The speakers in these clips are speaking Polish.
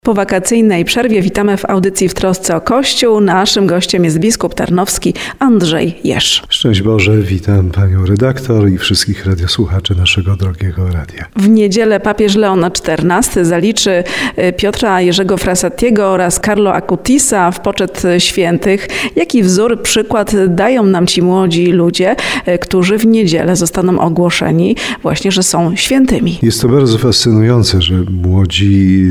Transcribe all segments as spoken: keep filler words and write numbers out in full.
Po wakacyjnej przerwie witamy w audycji W trosce o Kościół. Naszym gościem jest biskup tarnowski Andrzej Jeż. Szczęść Boże, witam panią redaktor i wszystkich radiosłuchaczy naszego drogiego radia. W niedzielę papież Leon czternasty zaliczy Piotra Jerzego Frassatiego oraz Carlo Acutisa w poczet świętych. Jaki wzór, przykład dają nam ci młodzi ludzie, którzy w niedzielę zostaną ogłoszeni właśnie, że są świętymi? Jest to bardzo fascynujące, że młodzi,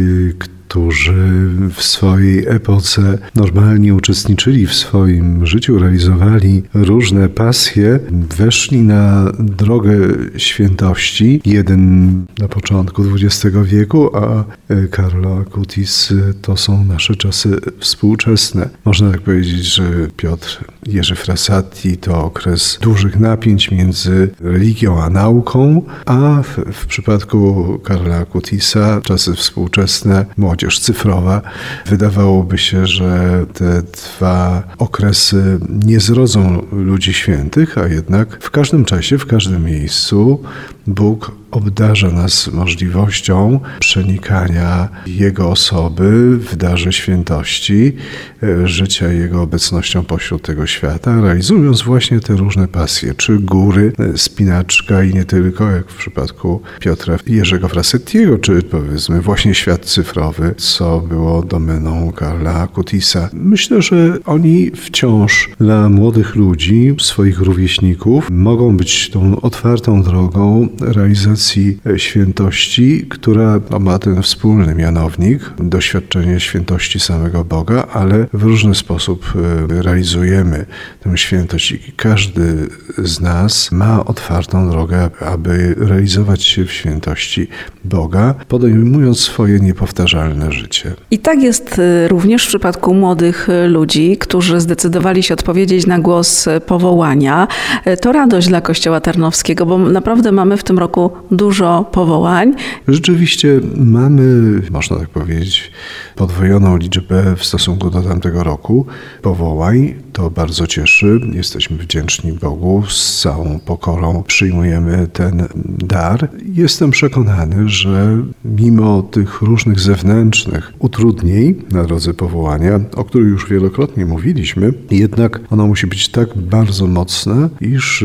którzy w swojej epoce normalnie uczestniczyli w swoim życiu, realizowali różne pasje, weszli na drogę świętości. Jeden na początku dwudziestego wieku, a Carlo Acutis to są nasze czasy współczesne. Można tak powiedzieć, że Piotr Jerzy Frassati to okres dużych napięć między religią a nauką, a w, w przypadku Carla Acutisa czasy współczesne, młodzież cyfrowa. Wydawałoby się, że te dwa okresy nie zrodzą ludzi świętych, a jednak w każdym czasie, w każdym miejscu Bóg obdarza nas możliwością przenikania Jego osoby w darze świętości, życia Jego obecnością pośród tego świata, realizując właśnie te różne pasje, czy góry, spinaczka i nie tylko, jak w przypadku Piotra Jerzego Frassatiego, czy powiedzmy właśnie świat cyfrowy, co było domeną Carla Acutisa. Myślę, że oni wciąż dla młodych ludzi, swoich rówieśników, mogą być tą otwartą drogą realizacji świętości, która ma ten wspólny mianownik, doświadczenie świętości samego Boga, ale w różny sposób realizujemy tę świętość i każdy z nas ma otwartą drogę, aby realizować się w świętości Boga, podejmując swoje niepowtarzalne życie. I tak jest również w przypadku młodych ludzi, którzy zdecydowali się odpowiedzieć na głos powołania. To radość dla Kościoła Tarnowskiego, bo naprawdę mamy w tym roku dużo powołań. Rzeczywiście mamy, można tak powiedzieć, podwojoną liczbę w stosunku do tamtego roku powołań. To bardzo cieszy. Jesteśmy wdzięczni Bogu. Z całą pokorą przyjmujemy ten dar. Jestem przekonany, że mimo tych różnych zewnętrznych utrudnień na drodze powołania, o których już wielokrotnie mówiliśmy, jednak ono musi być tak bardzo mocne, iż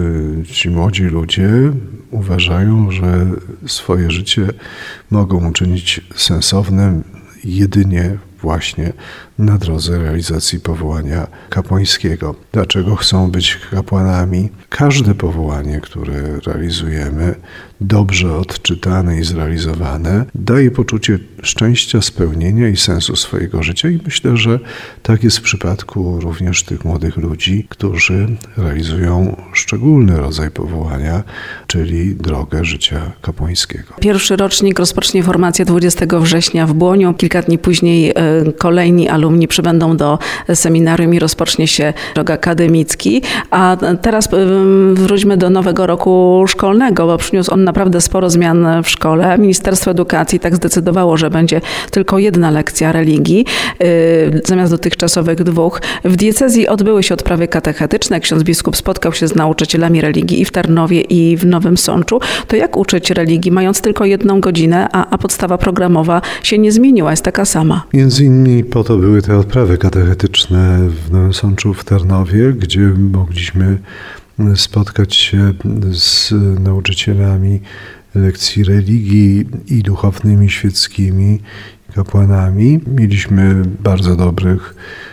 ci młodzi ludzie uważają, że swoje życie mogą uczynić sensownym jedynie właśnie na drodze realizacji powołania kapłańskiego. Dlaczego chcą być kapłanami? Każde powołanie, które realizujemy, dobrze odczytane i zrealizowane, daje poczucie szczęścia, spełnienia i sensu swojego życia i myślę, że tak jest w przypadku również tych młodych ludzi, którzy realizują szczególny rodzaj powołania, czyli drogę życia kapłańskiego. Pierwszy rocznik rozpocznie formację dwudziestego września w Błoniu. Kilka dni później kolejni alumni przybędą do seminarium i rozpocznie się rok akademicki. A teraz wróćmy do nowego roku szkolnego, bo przyniósł on naprawdę sporo zmian w szkole. Ministerstwo Edukacji tak zdecydowało, że będzie tylko jedna lekcja religii zamiast dotychczasowych dwóch. W diecezji odbyły się odprawy katechetyczne. Ksiądz biskup spotkał się z nauczycielami religii i w Tarnowie, i w Nowym Sączu. To jak uczyć religii, mając tylko jedną godzinę, a, a podstawa programowa się nie zmieniła, jest taka sama? Między innymi po to były te odprawy katechetyczne w Nowym Sączu, w Tarnowie, gdzie mogliśmy spotkać się z nauczycielami lekcji religii i duchownymi, świeckimi, kapłanami. Mieliśmy bardzo dobrych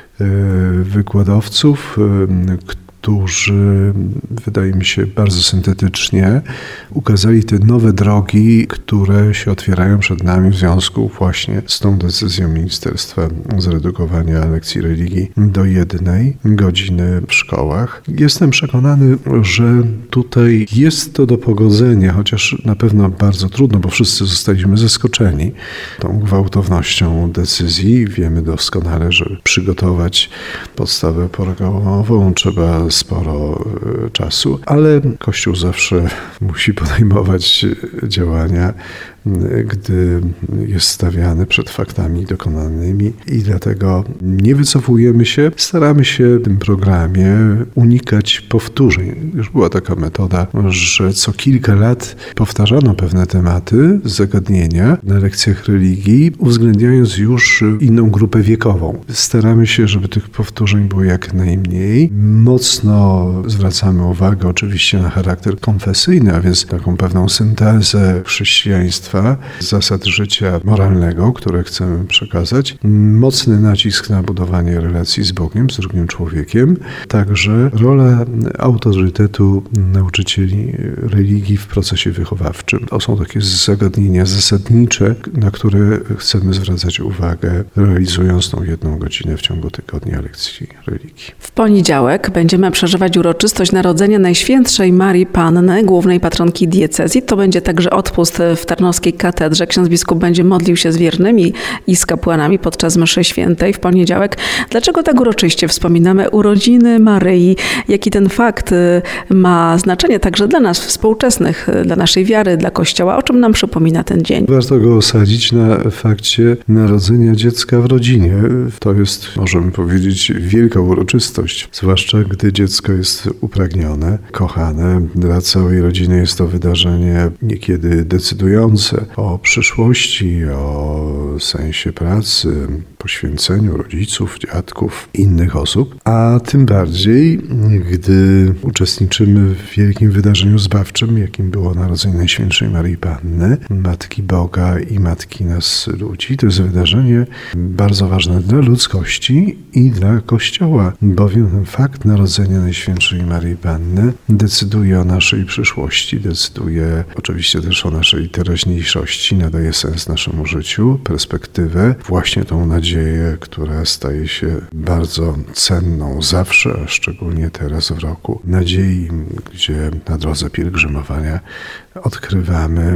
wykładowców, którzy, wydaje mi się, bardzo syntetycznie ukazali te nowe drogi, które się otwierają przed nami w związku właśnie z tą decyzją ministerstwa zredukowania lekcji religii do jednej godziny w szkołach. Jestem przekonany, że tutaj jest to do pogodzenia, chociaż na pewno bardzo trudno, bo wszyscy zostaliśmy zaskoczeni tą gwałtownością decyzji. Wiemy doskonale, że przygotować podstawę programową trzeba sporo czasu, ale Kościół zawsze musi podejmować działania gdy jest stawiany przed faktami dokonanymi i dlatego nie wycofujemy się, staramy się w tym programie unikać powtórzeń. Już była taka metoda, że co kilka lat powtarzano pewne tematy, zagadnienia na lekcjach religii, uwzględniając już inną grupę wiekową. Staramy się, żeby tych powtórzeń było jak najmniej. Mocno zwracamy uwagę oczywiście na charakter konfesyjny, a więc taką pewną syntezę chrześcijaństwa, zasad życia moralnego, które chcemy przekazać. Mocny nacisk na budowanie relacji z Bogiem, z drugim człowiekiem. Także rola autorytetu nauczycieli religii w procesie wychowawczym. To są takie zagadnienia zasadnicze, na które chcemy zwracać uwagę, realizując tą jedną godzinę w ciągu tygodnia lekcji religii. W poniedziałek będziemy przeżywać uroczystość Narodzenia Najświętszej Marii Panny, głównej patronki diecezji. To będzie także odpust w Tarnowskiej Katedrze. Ksiądz biskup będzie modlił się z wiernymi i z kapłanami podczas mszy świętej w poniedziałek. Dlaczego tak uroczyście wspominamy urodziny Maryi? Jaki ten fakt ma znaczenie także dla nas współczesnych, dla naszej wiary, dla Kościoła? O czym nam przypomina ten dzień? Warto go osadzić na fakcie narodzenia dziecka w rodzinie. To jest, możemy powiedzieć, wielka uroczystość, zwłaszcza gdy dziecko jest upragnione, kochane. Dla całej rodziny jest to wydarzenie niekiedy decydujące o przyszłości, o sensie pracy, poświęceniu rodziców, dziadków, innych osób, a tym bardziej, gdy uczestniczymy w wielkim wydarzeniu zbawczym, jakim było Narodzenie Najświętszej Maryi Panny, Matki Boga i Matki nas ludzi. To jest wydarzenie bardzo ważne dla ludzkości i dla Kościoła, bowiem ten fakt narodzenia Najświętszej Maryi Panny decyduje o naszej przyszłości, decyduje oczywiście też o naszej teraźniejszości, nadaje sens naszemu życiu, perspektywę, właśnie tą nadzieję, która staje się bardzo cenną zawsze, a szczególnie teraz w roku nadziei, gdzie na drodze pielgrzymowania odkrywamy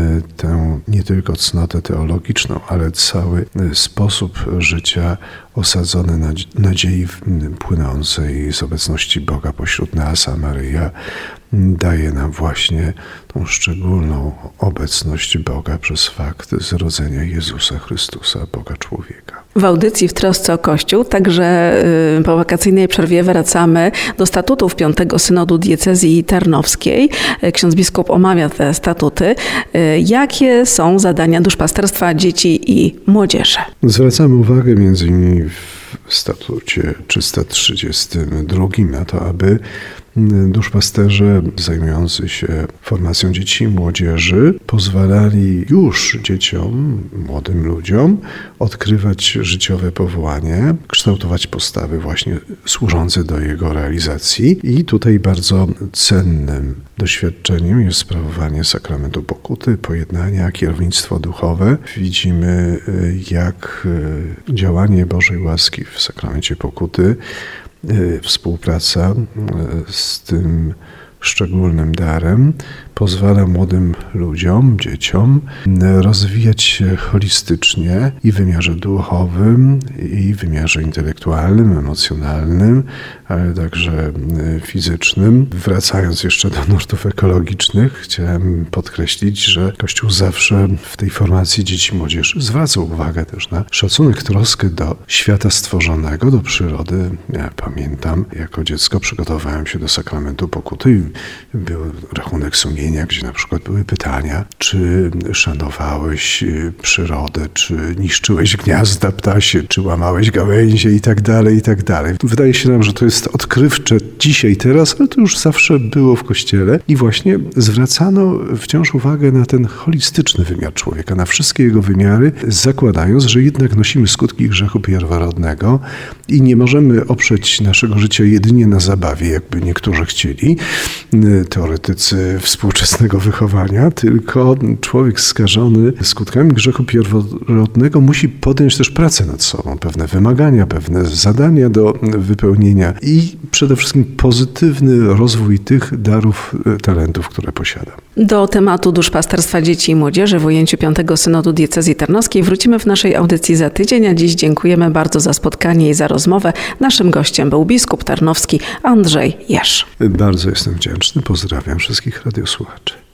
tę nie tylko cnotę teologiczną, ale cały sposób życia osadzony na nadziei płynącej z obecności Boga pośród nas, a Maryja daje nam właśnie tą szczególną obecność Boga przez fakt zrodzenia Jezusa Chrystusa, Boga człowieka. W audycji W trosce o Kościół, także po wakacyjnej przerwie wracamy do statutów Piątego Synodu Diecezji Tarnowskiej. Ksiądz biskup omawia te statuty. Jakie są zadania duszpasterstwa dzieci i młodzieży? Zwracamy uwagę między innymi w statucie trzysta trzydziestym drugim na to, aby duszpasterze zajmujący się formacją dzieci i młodzieży pozwalali już dzieciom, młodym ludziom odkrywać życiowe powołanie, kształtować postawy właśnie służące do jego realizacji. I tutaj bardzo cennym doświadczeniem jest sprawowanie sakramentu pokuty, pojednania, kierownictwo duchowe. Widzimy, jak działanie Bożej łaski w sakramencie pokuty, współpraca z tym szczególnym darem pozwala młodym ludziom, dzieciom rozwijać się holistycznie i w wymiarze duchowym, i w wymiarze intelektualnym, emocjonalnym, ale także fizycznym. Wracając jeszcze do nurtów ekologicznych, chciałem podkreślić, że Kościół zawsze w tej formacji dzieci i młodzieży zwraca uwagę też na szacunek, troskę do świata stworzonego, do przyrody. Ja pamiętam, jako dziecko przygotowałem się do sakramentu pokuty i był rachunek sumienia, gdzie na przykład były pytania, czy szanowałeś przyrodę, czy niszczyłeś gniazda ptasie, czy łamałeś gałęzie i tak dalej, i tak dalej. Wydaje się nam, że to jest odkrywcze dzisiaj, teraz, ale to już zawsze było w Kościele i właśnie zwracano wciąż uwagę na ten holistyczny wymiar człowieka, na wszystkie jego wymiary, zakładając, że jednak nosimy skutki grzechu pierworodnego i nie możemy oprzeć naszego życia jedynie na zabawie, jakby niektórzy chcieli, teoretycy współczesnego wychowania, tylko człowiek skażony skutkami grzechu pierworodnego musi podjąć też pracę nad sobą, pewne wymagania, pewne zadania do wypełnienia i przede wszystkim pozytywny rozwój tych darów, talentów, które posiada. Do tematu duszpasterstwa dzieci i młodzieży w ujęciu Piątego Synodu Diecezji Tarnowskiej wrócimy w naszej audycji za tydzień, a dziś dziękujemy bardzo za spotkanie i za rozmowę. Naszym gościem był biskup tarnowski Andrzej Jerz. Bardzo jestem wdzięczny. Pozdrawiam wszystkich radiosłuchaczy.